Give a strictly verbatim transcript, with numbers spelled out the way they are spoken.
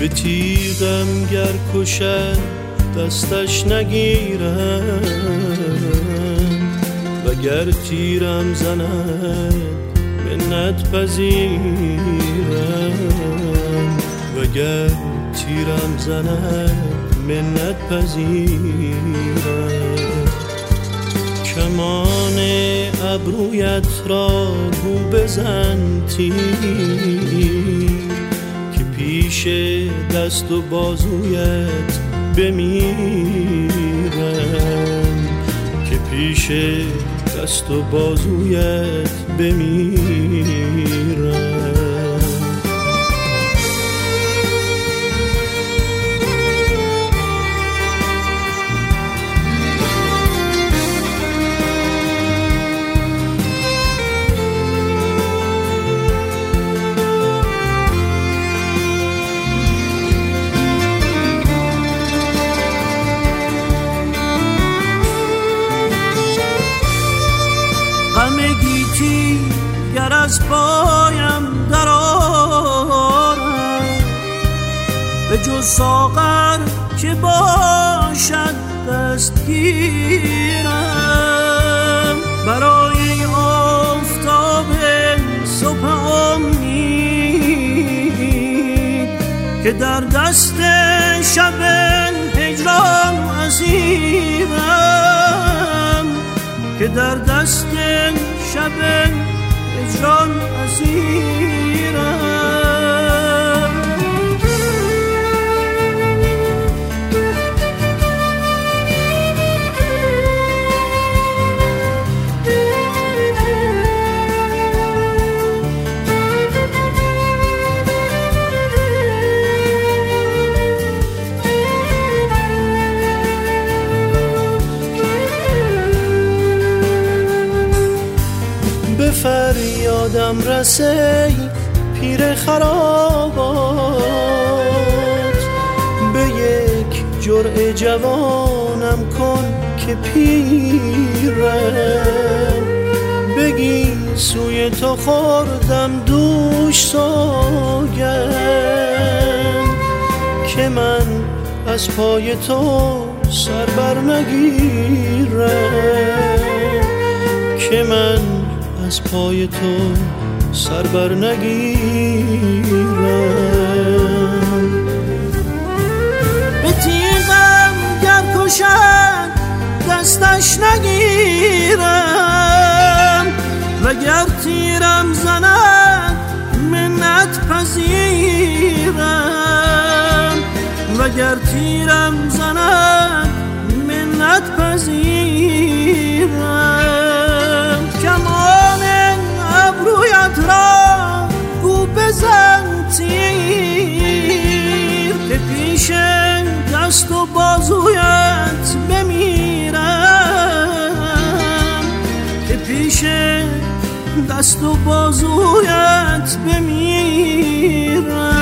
به تیغم گر کشد دستش نگیرم، وگر تیرم زند منت پذیرم، وگر تیرم زند منت پذیرم. کمان ابرویت را گو بزن تیر، که پیش دست و بازویت بمیرم، که پیش دست و بازویت بمیرم. غم گیتی گر از پایم در آرد، به جز ساغر که باشد دستگیرم. برای آفتاب صبح امید که در دست شب هجران اسیرم، که در دست شب هجران اسیرم. به فریادم رسی پیر خرابات، به یک جرعه جوانم کن که پیرم. بگی سوی تو خوردم دوش سوگند، که من از پای تو سر بر نگیرم، که من از پای تو سر بر نگیرم. به تیغم گر کشد دستش نگیرم، وگر تیرم زند منت پذیرم، وگر تیرم زند منت پذیرم. کمان ابرویت را گو بزن تیر، که پیش دست و بازویت بمیرم، که پیش دست و بازویت بمیرم.